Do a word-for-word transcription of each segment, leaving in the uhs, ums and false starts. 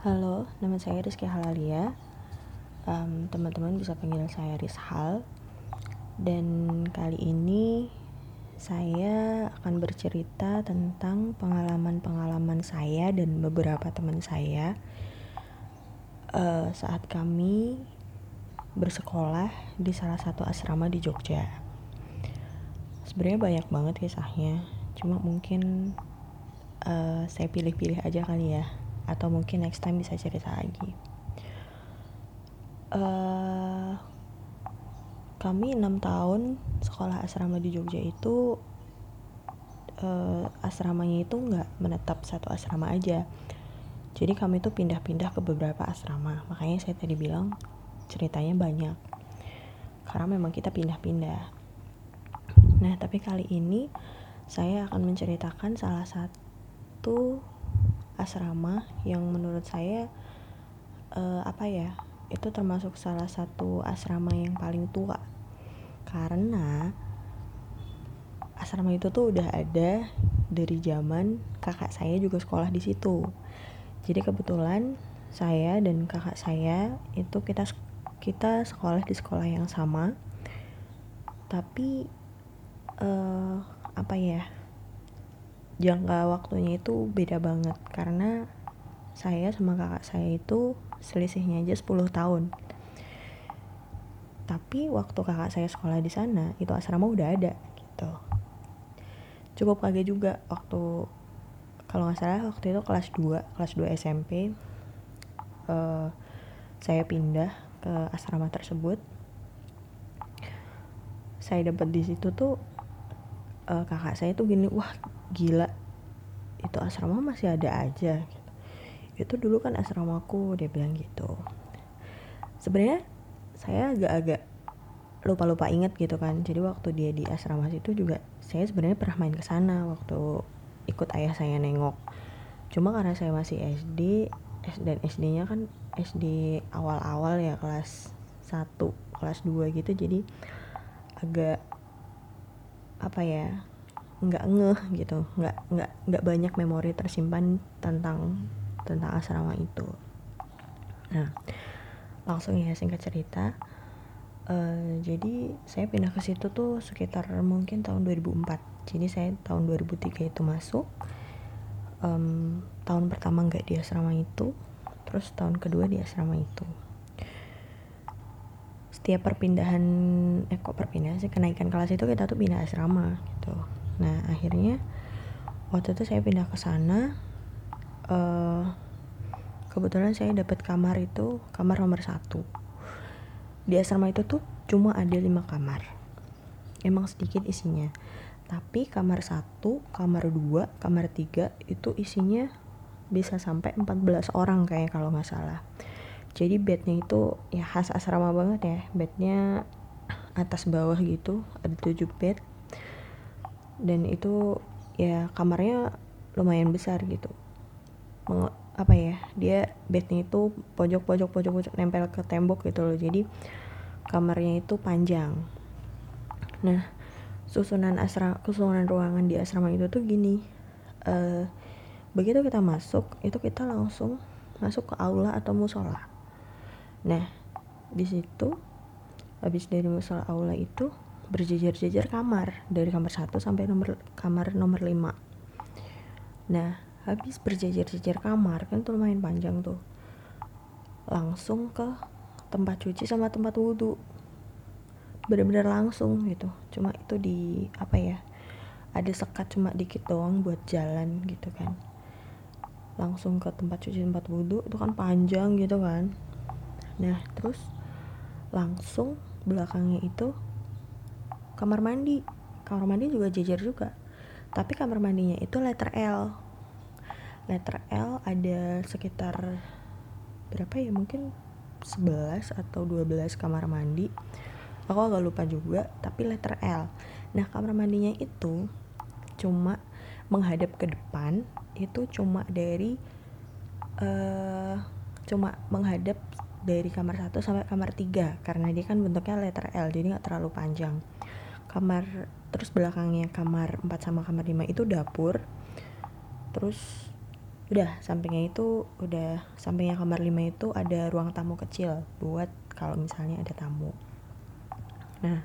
Halo, nama saya Rizky Halalia. Um, teman-teman bisa panggil saya Rizhal. Dan kali ini saya akan bercerita tentang pengalaman-pengalaman saya dan beberapa teman saya uh, saat kami bersekolah di salah satu asrama di Jogja. Sebenarnya banyak banget kisahnya, cuma mungkin uh, saya pilih-pilih aja kali ya, atau mungkin next time bisa cerita lagi. Uh, kami enam tahun sekolah asrama di Jogja itu, uh, asramanya itu nggak menetap satu asrama aja. Jadi kami tuh pindah-pindah ke beberapa asrama. Makanya saya tadi bilang ceritanya banyak, karena memang kita pindah-pindah. Nah, tapi kali ini saya akan menceritakan salah satu asrama yang menurut saya uh, apa ya, itu termasuk salah satu asrama yang paling tua. Karena asrama itu tuh udah ada dari zaman kakak saya juga sekolah di situ. Jadi kebetulan saya dan kakak saya itu kita kita sekolah di sekolah yang sama. Tapi uh, apa ya, jangka waktunya itu beda banget karena saya sama kakak saya itu selisihnya aja sepuluh tahun. Tapi waktu kakak saya sekolah di sana, itu asrama udah ada gitu. Cukup kaget juga waktu, kalau nggak salah waktu itu kelas dua, kelas dua S M P, uh, saya pindah ke asrama tersebut. Saya dapat di situ tuh uh, kakak saya tuh gini, wah gila, itu asrama masih ada aja. Gitu. Itu dulu kan asramaku, dia bilang gitu. Sebenarnya saya agak-agak lupa-lupa inget gitu kan. Jadi waktu dia di asrama situ juga saya sebenarnya pernah main ke sana waktu ikut ayah saya nengok. Cuma karena saya masih S D, dan S D-nya kan S D awal-awal ya, kelas satu, kelas dua gitu, jadi agak apa ya, nggak ngeh gitu, nggak nggak nggak banyak memori tersimpan tentang tentang asrama itu. Nah, langsung ya singkat cerita. Uh, jadi saya pindah ke situ tuh sekitar mungkin tahun dua ribu empat. Jadi saya tahun dua ribu tiga itu masuk. Um, tahun pertama nggak di asrama itu, terus tahun kedua di asrama itu. Setiap perpindahan, eh kok perpindahan sih, kenaikan kelas itu kita tuh pindah asrama gitu. Nah akhirnya waktu itu saya pindah ke sana. Uh, kebetulan saya dapat kamar itu kamar nomor satu. Di asrama itu tuh cuma ada lima kamar. Emang sedikit isinya. Tapi kamar satu, kamar dua, kamar tiga itu isinya bisa sampai empat belas orang kayak kalau nggak salah. Jadi bednya itu ya khas asrama banget ya. Bednya atas bawah gitu, ada tujuh bed. Dan itu ya kamarnya lumayan besar gitu. Meng- apa ya, dia bednya itu pojok-pojok pojok-pojok nempel ke tembok gitu loh. Jadi kamarnya itu panjang. Nah, susunan asrama, susunan ruangan di asrama itu tuh gini. Uh, begitu kita masuk, itu kita langsung masuk ke aula atau musola. Nah, di situ habis dari musola aula itu berjejer-jejer kamar dari kamar satu sampai nomor kamar nomor lima. Nah, habis berjejer-jejer kamar kan tuh lumayan panjang tuh. Langsung ke tempat cuci sama tempat wudhu. Benar-benar langsung gitu. Cuma itu di apa ya, ada sekat cuma dikit doang buat jalan gitu kan. Langsung ke tempat cuci, tempat wudhu, itu kan panjang gitu kan. Nah terus langsung belakangnya itu kamar mandi. Kamar mandi juga jejer juga, tapi kamar mandinya itu letter L. Letter L ada sekitar berapa ya, mungkin sebelas atau dua belas kamar mandi, aku agak lupa juga, tapi letter L. Nah kamar mandinya itu cuma menghadap ke depan, itu cuma dari uh, cuma menghadap dari kamar satu sampai kamar tiga, karena dia kan bentuknya letter L, jadi gak terlalu panjang. Kamar, terus belakangnya kamar empat sama kamar lima itu dapur. Terus Udah, sampingnya itu udah sampingnya kamar lima itu ada ruang tamu kecil buat kalau misalnya ada tamu. Nah,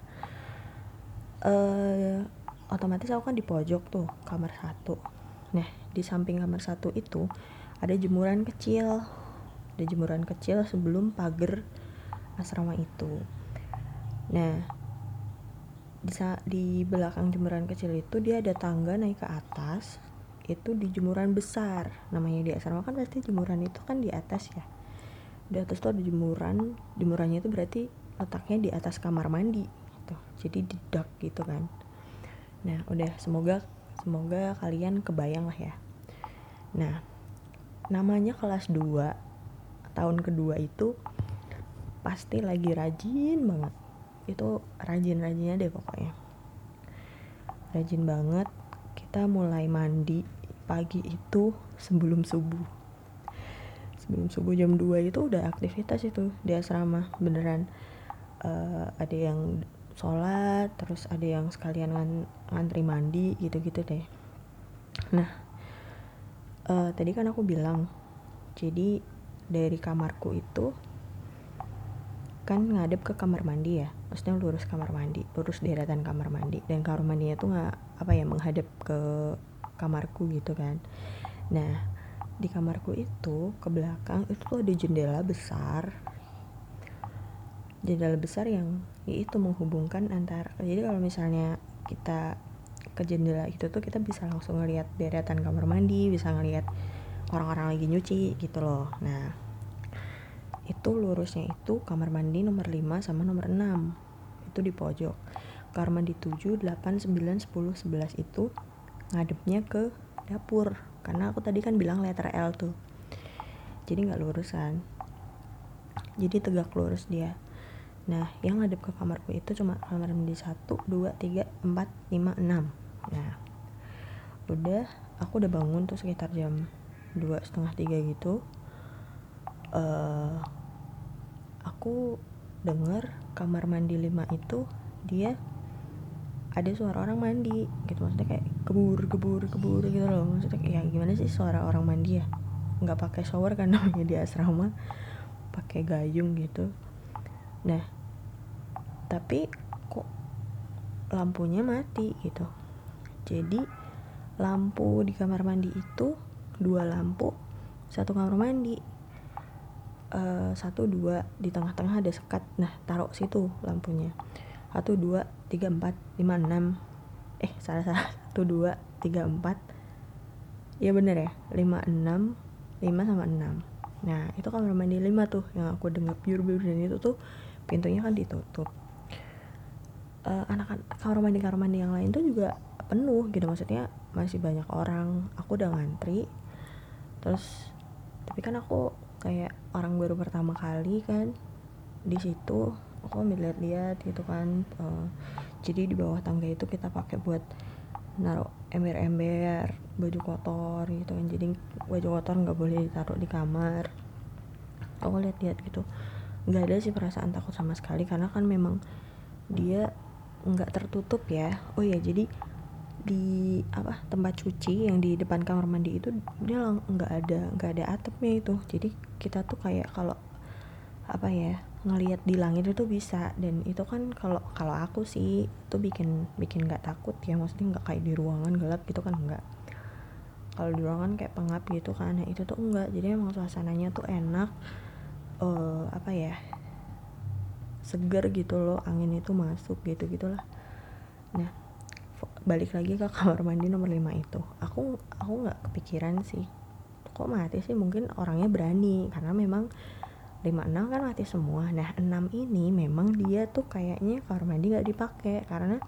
eh otomatis aku kan di pojok tuh kamar satu. Nah, di samping kamar satu itu ada jemuran kecil. Ada jemuran kecil sebelum pagar asrama itu. Nah, di, di belakang jemuran kecil itu dia ada tangga naik ke atas. Itu di jemuran besar. Namanya di asrama kan pasti jemuran itu kan di atas ya. Di atas tuh ada jemuran. Jemurannya itu berarti letaknya di atas kamar mandi gitu. Jadi di dak gitu kan. Nah, udah semoga semoga kalian kebayang lah ya. Nah, namanya kelas dua tahun kedua itu pasti lagi rajin banget. Itu rajin-rajinnya deh pokoknya. Rajin banget. Kita mulai mandi pagi itu sebelum subuh. Sebelum subuh jam dua itu udah aktivitas itu di asrama. Beneran uh, ada yang sholat, terus ada yang sekalian ng- ngantri mandi gitu-gitu deh. Nah, uh, tadi kan aku bilang, jadi dari kamarku itu kan ngadep ke kamar mandi ya, maksudnya lurus kamar mandi, lurus deretan kamar mandi, dan kamar mandinya tuh nggak apa ya menghadap ke kamarku gitu kan. Nah, di kamarku itu ke belakang itu tuh ada jendela besar, jendela besar yang itu menghubungkan antara, jadi kalau misalnya kita ke jendela itu tuh kita bisa langsung ngelihat deretan kamar mandi, bisa ngelihat orang-orang lagi nyuci gitu loh. Nah, itu lurusnya itu kamar mandi nomor lima sama nomor enam itu di pojok. Kamar mandi tujuh, delapan, sembilan, sepuluh, sebelas itu ngadepnya ke dapur, karena aku tadi kan bilang letter L tuh, jadi gak lurusan, jadi tegak lurus dia. Nah, yang ngadep ke kamarku itu cuma kamar mandi satu, dua, tiga, empat, lima, enam. Nah, udah aku udah bangun tuh sekitar jam dua setengah tiga gitu. uh, Aku denger kamar mandi lima itu dia ada suara orang mandi gitu, maksudnya kayak gebur gebur gebur gitu loh. Maksudnya kayak ya gimana sih suara orang mandi ya, nggak pakai shower kan namanya di asrama, pakai gayung gitu. Nah, tapi kok lampunya mati gitu. Jadi lampu di kamar mandi itu dua lampu, satu kamar mandi, uh, satu dua di tengah-tengah ada sekat. Nah, taruh situ lampunya. Satu dua tiga empat lima enam. Eh salah salah. Satu dua tiga empat. Iya bener ya. Lima enam. Lima sama enam. Nah, itu kamar mandi lima tuh yang aku dengar biur-biur, dan itu tuh pintunya kan ditutup. Uh, anak-anak kamar mandi kamar mandi yang lain tuh juga penuh gitu, maksudnya masih banyak orang. Aku udah ngantri. Terus tapi kan aku kayak orang baru pertama kali kan di situ, aku ambil lihat-lihat gitu kan. Uh, jadi di bawah tangga itu kita pakai buat naruh ember-ember baju kotor gitu kan, jadi baju kotor nggak boleh ditaruh di kamar. Aku lihat-lihat gitu, nggak ada sih perasaan takut sama sekali, karena kan memang dia nggak tertutup ya. Oh ya, jadi di apa tempat cuci yang di depan kamar mandi itu dia nggak ada nggak ada atapnya itu, jadi kita tuh kayak kalau apa ya ngelihat di langit itu bisa. Dan itu kan kalau kalau aku sih itu bikin bikin nggak takut ya, maksudnya nggak kayak di ruangan gelap gitu kan, nggak. Kalau di ruangan kayak pengap gitu kan, nah itu tuh enggak. Jadi emang suasananya tuh enak, uh, apa ya seger gitu loh, angin itu masuk gitu gitulah. Nah, balik lagi ke kamar mandi nomor lima itu, aku aku nggak kepikiran sih kok mati sih. Mungkin orangnya berani karena memang lima enam kan mati semua. Nah, enam ini memang dia tuh kayaknya kamar mandi nggak dipakai, karena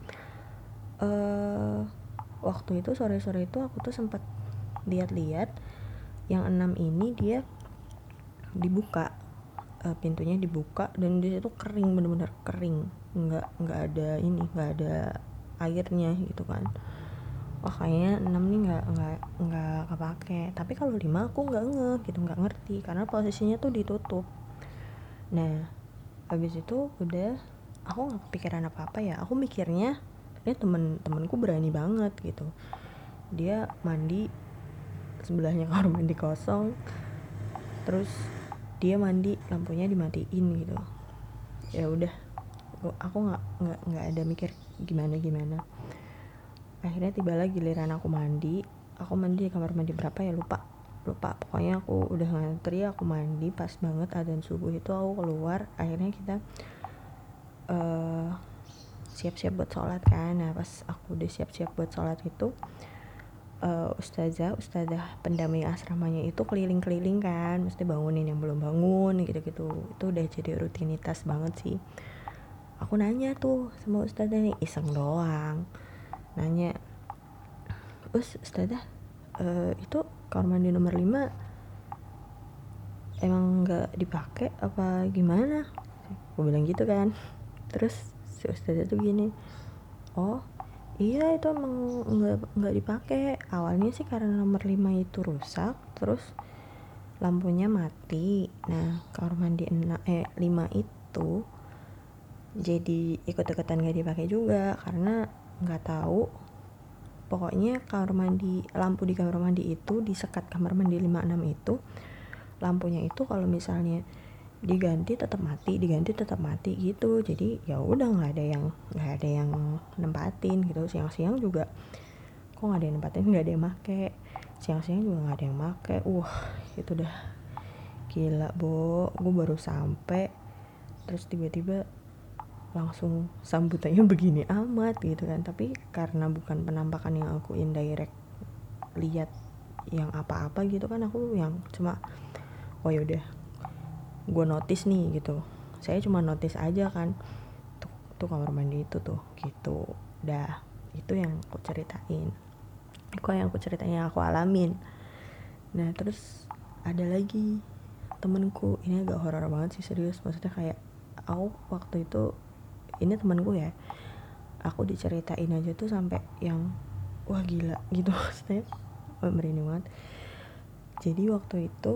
uh, waktu itu sore-sore itu aku tuh sempat lihat-lihat yang enam ini dia dibuka, uh, pintunya dibuka, dan di situ kering, bener-bener kering, nggak nggak ada ini, nggak ada airnya gitu kan. Wah, kayaknya enam nih nggak nggak nggak kepake. Tapi kalau lima aku nggak ngeh gitu, nggak ngerti karena posisinya tuh ditutup. Nah, habis itu udah aku nggak kepikiran apa-apa ya. Aku mikirnya ini temen-temenku berani banget gitu, dia mandi sebelahnya kamar mandi kosong, terus dia mandi lampunya dimatiin gitu. Ya udah, aku nggak nggak nggak ada mikir gimana gimana. Akhirnya tibalah giliran aku mandi. Aku mandi di kamar mandi berapa ya, lupa lupa pokoknya aku udah ngantri, aku mandi pas banget adzan subuh itu aku keluar. Akhirnya kita uh, siap-siap buat sholat kan. Nah pas aku udah siap-siap buat sholat itu, uh, ustazah ustazah pendamai asramanya itu keliling-keliling kan, mesti bangunin yang belum bangun gitu-gitu. Itu udah jadi rutinitas banget sih. Aku nanya tuh sama ustazah nih, iseng doang nanya, Us, ustazah uh, itu kamar mandi nomor lima emang gak dipakai apa gimana? Aku bilang gitu kan. Terus si ustazah tuh gini, oh iya itu emang gak, gak dipakai. Awalnya sih karena nomor lima itu rusak, terus lampunya mati. Nah kamar mandi eh, lima itu jadi ikut-ikutan gak dipakai juga karena gak tahu. Pokoknya kamar mandi, lampu di kamar mandi itu di sekat kamar mandi lima enam itu, lampunya itu kalau misalnya diganti tetap mati, diganti tetap mati gitu. Jadi ya udah nggak ada yang nggak ada yang nempatin gitu. Siang-siang juga kok nggak ada yang nempatin, nggak ada yang make. Siang-siang juga nggak ada yang make. Uh itu udah gila Bo, gue baru sampai terus tiba-tiba langsung sambutannya begini amat gitu kan. Tapi karena bukan penampakan yang aku indirect lihat yang apa-apa gitu kan, aku yang cuma oh yaudah gue notice nih gitu. Saya cuma notice aja kan, tuh, tuh kamar mandi itu tuh gitu. Dah itu yang aku ceritain, itu yang aku ceritain yang aku alamin. Nah terus ada lagi temenku, ini agak horor banget sih, serius. Maksudnya kayak aku waktu itu, ini temanku ya, aku diceritain aja tuh sampai yang wah gila gitu. Maksudnya merinding banget. Jadi waktu itu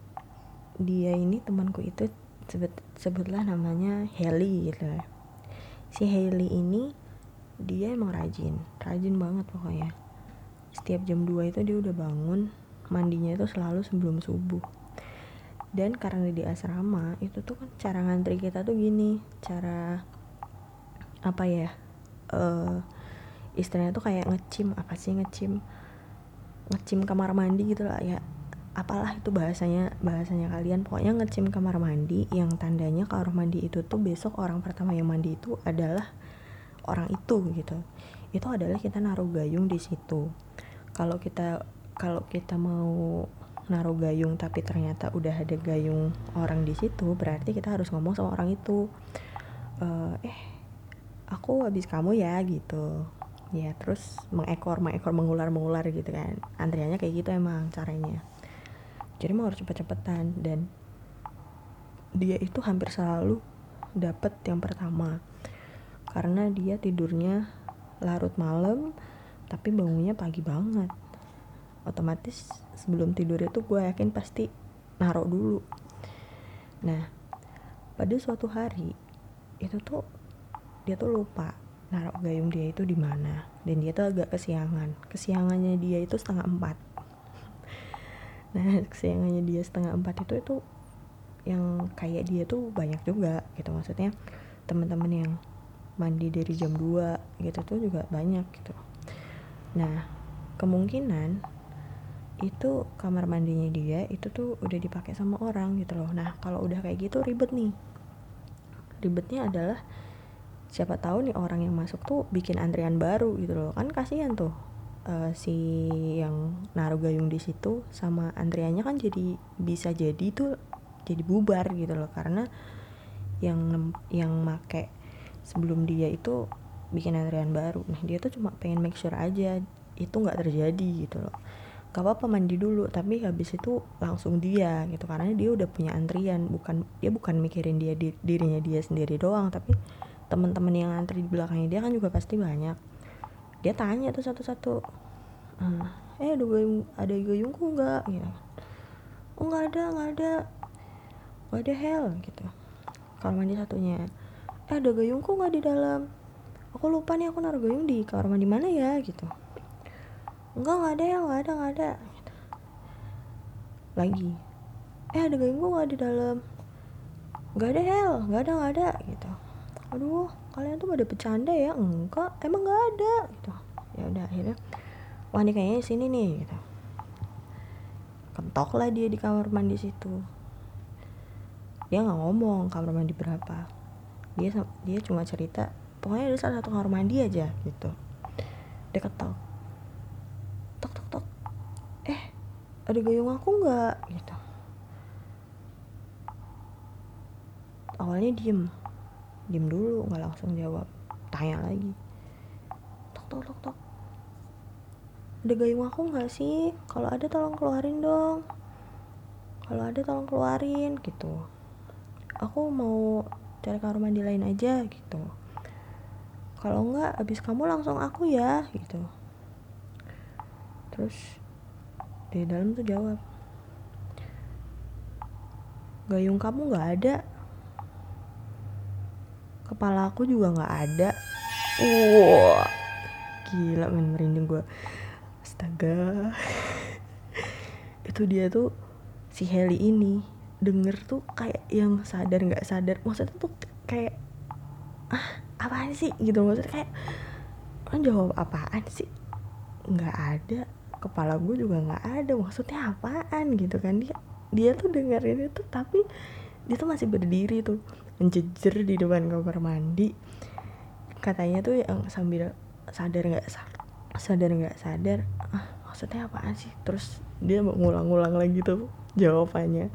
dia ini temanku itu sebut sebutlah namanya Heli gitu. Si Heli ini dia emang rajin, rajin banget pokoknya. Setiap jam dua itu dia udah bangun, mandinya itu selalu sebelum subuh. Dan karena di asrama itu tuh kan cara ngantri kita tuh gini, cara apa ya, uh, istilahnya tuh kayak ngecim, apa sih ngecim ngecim kamar mandi gitu lah ya, apalah itu bahasanya bahasanya kalian. Pokoknya ngecim kamar mandi yang tandanya kamar mandi itu tuh besok orang pertama yang mandi itu adalah orang itu gitu. Itu adalah kita naruh gayung di situ. Kalau kita kalau kita mau naruh gayung tapi ternyata udah ada gayung orang di situ, berarti kita harus ngomong sama orang itu, e, eh aku habis kamu ya gitu ya. Terus mengekor mengekor mengular mengular gitu kan. Antriannya kayak gitu emang caranya. Jadi mau harus cepet-cepetan. Dan dia itu hampir selalu dapet yang pertama karena dia tidurnya larut malam tapi bangunnya pagi banget. Otomatis sebelum tidur itu gue yakin pasti naruh dulu. Nah pada suatu hari itu tuh dia tuh lupa naruh gayung dia itu di mana, dan dia tuh agak kesiangan. Kesiangannya dia itu setengah empat. Nah kesiangannya dia setengah empat itu itu yang kayak dia tuh banyak juga gitu. Maksudnya teman-teman yang mandi dari jam dua gitu tuh juga banyak gitu. Nah kemungkinan itu kamar mandinya dia itu tuh udah dipakai sama orang gitu loh. Nah kalau udah kayak gitu ribet nih. Ribetnya adalah siapa tahu nih orang yang masuk tuh bikin antrian baru gitu loh. Kan kasihan tuh uh, si yang naruh gayung di situ sama antriannya kan jadi bisa jadi tuh jadi bubar gitu loh, karena yang yang make sebelum dia itu bikin antrian baru. Nah dia tuh cuma pengen make sure aja itu nggak terjadi gitu loh. Gak apa-apa mandi dulu, tapi habis itu langsung dia gitu, karena dia udah punya antrian. Bukan dia bukan mikirin dia dirinya dia sendiri doang, tapi teman-teman yang antri di belakangnya dia kan juga pasti banyak. Dia tanya tuh satu-satu, eh ada gayung ada gayungku nggak gitu. Oh nggak ada nggak ada what the hell gitu. Kamar mandi satunya, eh ada gayungku nggak di dalam, aku lupa nih aku naruh gayung di kamar mandi mana ya gitu. Enggak nggak ada ya nggak ada nggak ada gitu. lagi, eh ada gayung gue nggak di dalam, nggak ada Hel, nggak ada nggak ada gitu. Aduh kalian tuh pada bercanda ya, enggak emang nggak ada gitu. Ya udah akhirnya wah ini kayaknya sini nih gitu, kentok lah dia di kamar mandi situ. Dia nggak ngomong kamar mandi berapa, dia dia cuma cerita pokoknya ada salah satu kamar mandi aja gitu. Dia ketok, tok tok tok, eh ada gayung aku nggak gitu. Awalnya diem diem dulu, nggak langsung jawab, tanya lagi, tok tok tok tok, ada gayung aku nggak sih, kalau ada tolong keluarin dong, kalau ada tolong keluarin gitu, aku mau cari kamar mandi lain aja gitu, kalau enggak abis kamu langsung aku ya gitu. Terus di dalam tuh jawab, gayung kamu nggak ada, kepala aku juga nggak ada. Wah gila men, merinding gue, astaga. Itu dia tuh si Heli ini denger tuh kayak yang sadar nggak sadar, maksudnya tuh kayak ah apaan sih gitu, maksudnya kayak kan jawab apaan sih, nggak ada, kepala gue juga nggak ada, maksudnya apaan gitu kan. Dia dia tuh dengerin itu tapi dia tuh masih berdiri tuh menjejer di depan kamar mandi, katanya tuh yang sambil sadar nggak sadar nggak sadar ah maksudnya apaan sih. Terus dia mau ngulang-ngulang lagi tuh jawabannya.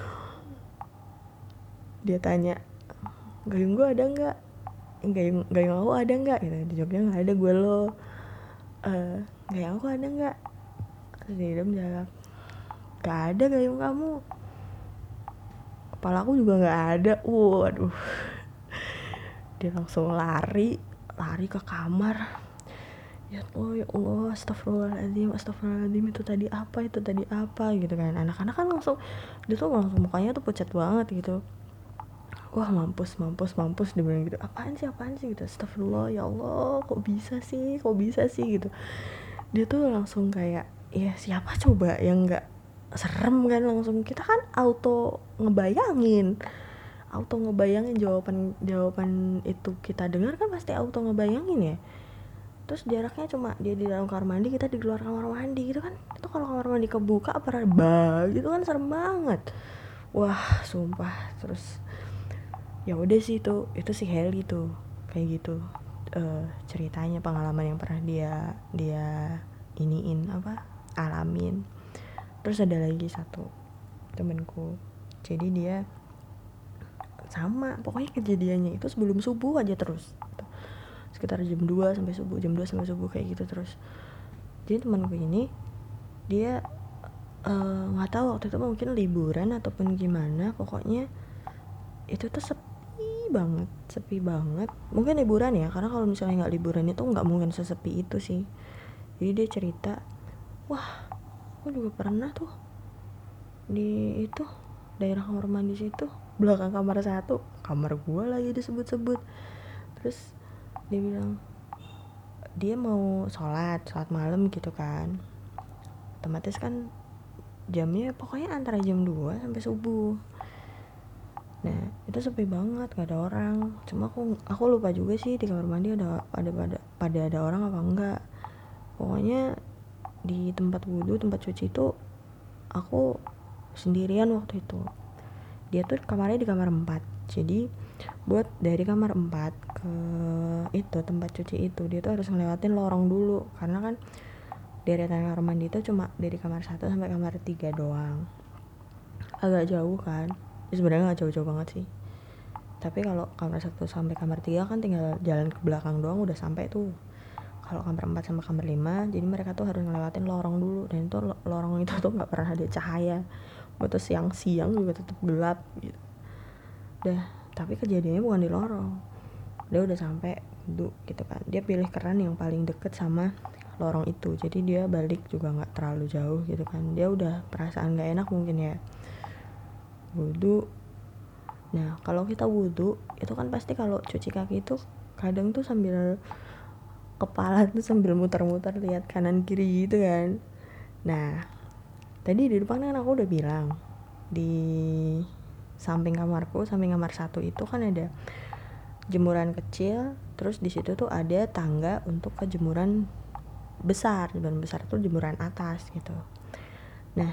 Dia tanya, gayung gue ada nggak, gayung gayung aku ada nggak gitu. Dijawabnya nggak ada, gue lo uh, gayung aku ada nggak. Terus dia jawab, nggak ada gayung kamu, kepala aku juga nggak ada. Waduh, dia langsung lari lari ke kamar. Ya Allah, ya Allah, astagfirullahaladzim, astagfirullahaladzim, itu tadi apa, itu tadi apa gitu kan. Anak-anak kan langsung, dia tuh langsung mukanya tuh pucat banget gitu. Wah mampus, mampus, mampus, dia bilang gitu, apaan sih, apaan sih gitu. Astagfirullah, ya Allah, kok bisa sih, kok bisa sih gitu. Dia tuh langsung kayak, ya siapa coba yang gak serem kan, langsung kita kan auto ngebayangin, auto ngebayangin jawaban jawaban itu kita dengar kan pasti auto ngebayangin ya. Terus jaraknya cuma dia di dalam kamar mandi, kita di luar kamar mandi gitu kan. Itu kalau kamar mandi kebuka apa bah gitu kan, serem banget. Wah sumpah. Terus ya udah sih, itu itu si Heli tuh kayak gitu uh, ceritanya, pengalaman yang pernah dia dia iniin apa alamin. Terus ada lagi satu temenku, jadi dia sama pokoknya kejadiannya itu sebelum subuh aja terus, sekitar jam dua sampai subuh, jam dua sampai subuh kayak gitu terus. Jadi temanku ini dia nggak uh, tahu waktu itu mungkin liburan ataupun gimana, pokoknya itu tuh sepi banget, sepi banget. Mungkin liburan ya, karena kalau misalnya nggak liburan itu nggak mungkin sesepi itu sih. Jadi dia cerita, wah, aku juga pernah tuh di itu daerah kamar mandi situ, belakang kamar satu, kamar gua lagi disebut-sebut. Terus dia bilang dia mau sholat sholat malam gitu kan, otomatis kan jamnya pokoknya antara jam dua sampai subuh. Nah itu sepi banget, gak ada orang. Cuma aku aku lupa juga sih di kamar mandi ada ada pada pada ada orang apa enggak. Pokoknya di tempat wudhu, tempat cuci itu aku sendirian waktu itu. Dia tuh kamarnya di kamar empat, jadi buat dari kamar empat ke itu tempat cuci itu dia tuh harus ngelewatin lorong dulu, karena kan deretan kamar mandi itu cuma dari kamar satu sampai kamar tiga doang, agak jauh kan. Ya, sebenarnya nggak jauh-jauh banget sih, tapi kalau kamar satu sampai kamar tiga kan tinggal jalan ke belakang doang udah sampai tuh. Kalau kamar empat sampai kamar lima, jadi mereka tuh harus ngelewatin lorong dulu, dan itu lorong itu tuh nggak pernah ada cahaya, buat siang-siang juga tetap gelap gitu. Dah, tapi kejadiannya bukan di lorong. Dia udah sampai wudhu gitu kan, dia pilih keran yang paling deket sama lorong itu, jadi dia balik juga nggak terlalu jauh gitu kan. Dia udah perasaan nggak enak mungkin ya, wudhu. Nah kalau kita wudhu itu kan pasti kalau cuci kaki itu kadang tuh sambil kepala tuh sambil muter-muter lihat kanan kiri gitu kan. Nah Tadi di depan kan aku udah bilang, di samping kamarku, samping kamar satu itu kan ada jemuran kecil, terus di situ tuh ada tangga untuk ke jemuran besar. Jemuran besar tuh jemuran atas gitu. Nah,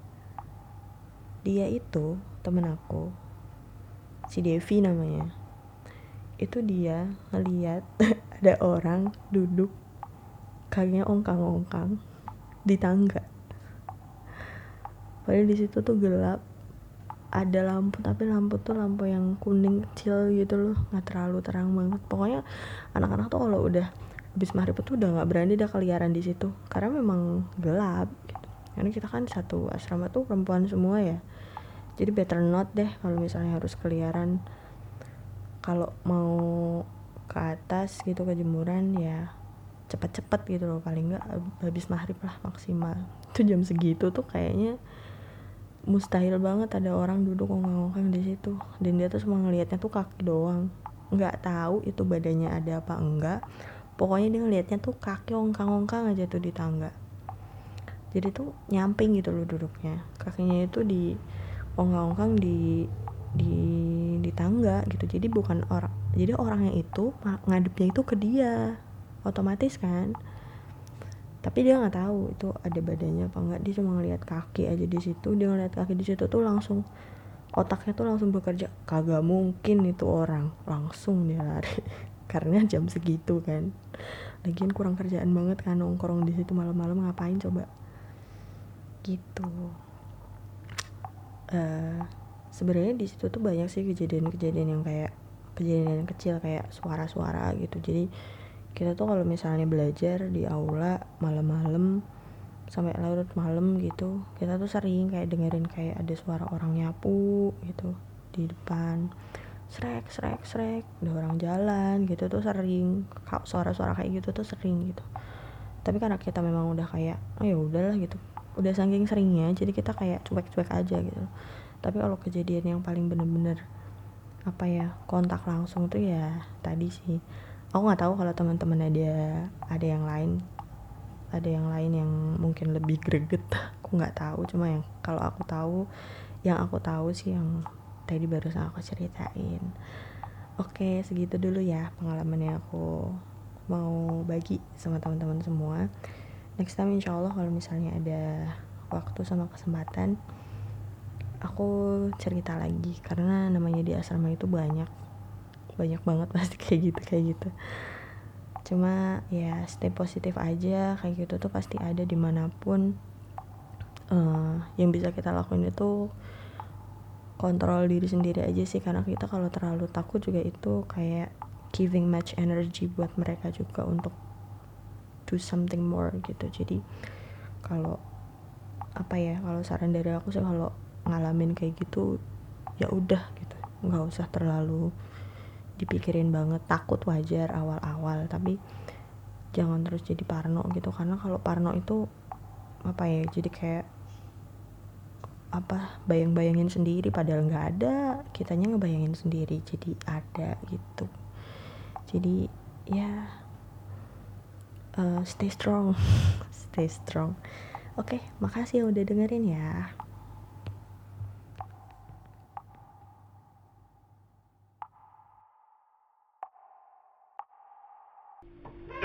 dia itu temen aku, si Devi namanya, itu dia ngeliat ada orang duduk kakinya ongkang-ongkang di tangga. Padahal di situ tuh gelap, ada lampu, tapi lampu tuh lampu yang kuning kecil gitu loh, nggak terlalu terang banget. Pokoknya anak-anak tuh kalau udah habis maghrib tuh udah nggak berani dah keliaran di situ karena memang gelap gitu. Karena kita kan satu asrama tuh perempuan semua ya, jadi better not deh kalau misalnya harus keliaran. Kalau mau ke atas gitu ke jemuran ya cepet-cepet gitu loh, paling nggak habis maghrib lah maksimal. Itu jam segitu tuh kayaknya mustahil banget ada orang duduk ongkang-ongkang di situ. Dan dia tuh cuma ngelihatnya tuh kaki doang, nggak tahu itu badannya ada apa enggak. Pokoknya dia ngelihatnya tuh kaki ongkang-ongkang aja tuh di tangga. Jadi tuh nyamping gitu loh duduknya, kakinya itu di ongkang-ongkang di di di tangga gitu. Jadi bukan orang, jadi orangnya itu ngadepnya itu ke dia otomatis kan, tapi dia nggak tahu itu ada badannya apa enggak. Dia cuma ngeliat kaki aja di situ. Dia ngeliat kaki di situ tuh langsung otaknya tuh langsung bekerja, kagak mungkin itu orang, langsung dia lari. Karena jam segitu kan, lagian kurang kerjaan banget kan nongkrong di situ malam-malam, ngapain coba gitu. uh, Sebenarnya di situ tuh banyak sih kejadian-kejadian yang kayak kejadian kecil kayak suara-suara gitu. Jadi kita tuh kalau misalnya belajar di aula malam-malam sampai larut malam gitu, kita tuh sering kayak dengerin kayak ada suara orang nyapu gitu di depan, srek srek srek, ada orang jalan gitu tuh sering. Suara-suara kayak gitu tuh sering gitu. Tapi karena kita memang udah kayak oh ya udahlah gitu, udah saking seringnya jadi kita kayak cuek-cuek aja gitu. Tapi kalau kejadian yang paling bener-bener apa ya kontak langsung tuh ya tadi sih. Aku nggak tahu kalau teman-teman ada ada yang lain, ada yang lain yang mungkin lebih greget. Aku nggak tahu, cuma yang kalau aku tahu, yang aku tahu sih yang tadi barusan aku ceritain. Oke, segitu dulu ya pengalaman yang aku mau bagi sama teman-teman semua. Next time insya Allah kalau misalnya ada waktu sama kesempatan, aku cerita lagi, karena namanya di asrama itu banyak banyak banget pasti kayak gitu kayak gitu. Cuma ya stay positif aja, kayak gitu tuh pasti ada dimanapun. Uh, yang bisa kita lakuin itu kontrol diri sendiri aja sih, karena kita kalau terlalu takut juga itu kayak giving much energy buat mereka juga untuk do something more gitu. Jadi kalau apa ya, kalau saran dari aku sih kalau ngalamin kayak gitu ya udah gitu, nggak usah terlalu dipikirin banget. Takut wajar awal-awal, tapi jangan terus jadi parno gitu, karena kalau parno itu apa ya, jadi kayak apa bayang-bayangin sendiri padahal nggak ada, kitanya ngebayangin sendiri jadi ada gitu. Jadi ya uh, stay strong. Stay strong. Oke, makasih udah dengerin ya.